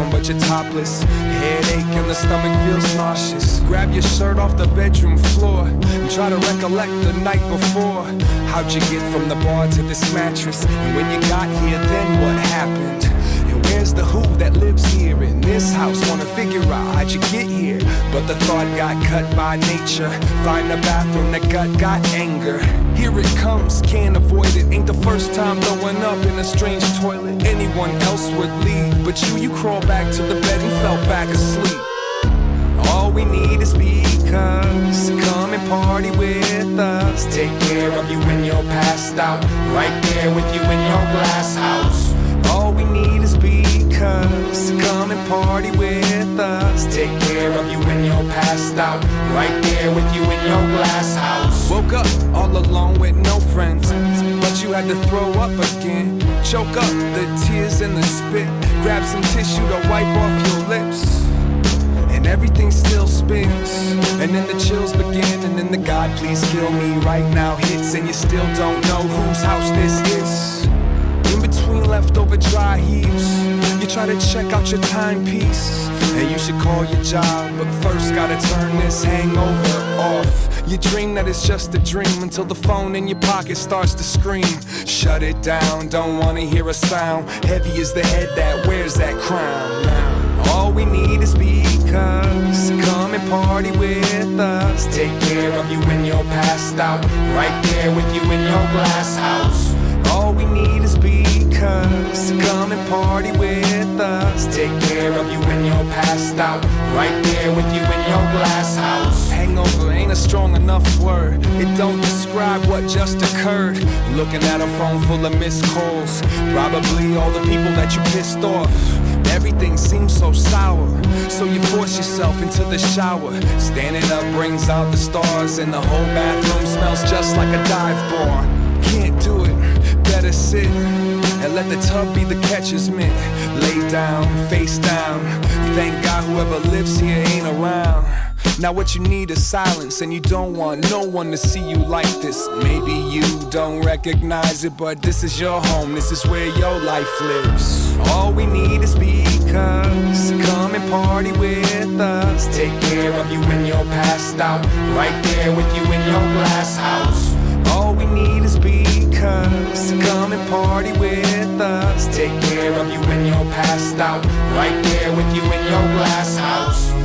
on, but you're topless. Headache and the stomach feels nauseous. Grab your shirt off the bedroom floor and try to recollect the night before. How'd you get from the bar to this mattress? And when you got here, then what happened? And where's the who that lives here in this house? Wanna figure out how'd you get here? But the thought got cut by nature. Find a bathroom, the gut got anger. Here it comes, can't avoid it. Ain't the first time throwing up in a strange toilet. Anyone else would leave, but you crawl back to the bed and fell back asleep. All we need is because come and party with us. Take care of you when you're passed out. Right there with you in your glass house. All we need is because come and party with us. Take care of you when you're passed out. Right there with you in your glass house. Woke up all alone with no friends, but you had to throw up again. Choke up the tears and the spit. Grab some tissue to wipe off your lips. And everything still spins. And then the chills begin. And then the God please kill me right now hits. And you still don't know whose house this is. In between leftover dry heaps, you try to check out your timepiece. And you should call your job, but first gotta turn this hangover off. You dream that it's just a dream until the phone in your pocket starts to scream. Shut it down, don't wanna hear a sound. Heavy is the head that wears that crown. Now, all we need is because come and party with us. Take care of you when you're passed out. Right there with you in your glass house. All we need is because come and party with us. Take care of you when you're passed out. Right there with you in your glass house. Hangover ain't a strong enough word. It don't describe what just occurred. Looking at a phone full of missed calls. Probably all the people that you pissed off. Everything seems so sour, so you force yourself into the shower. Standing up brings out the stars, and the whole bathroom smells just like a dive bar. Can't do it, better sit and let the tub be the catcher's mitt. Lay down, face down. Thank God whoever lives here ain't around. Now what you need is silence, and you don't want no one to see you like this. Maybe you don't recognize it, but this is your home, this is where your life lives. All we need is because come and party with us. Take care of you when you're passed out. Right there with you in your glass house. All we need is because come and party with us. Take care of you when you're passed out. Right there with you in your glass house.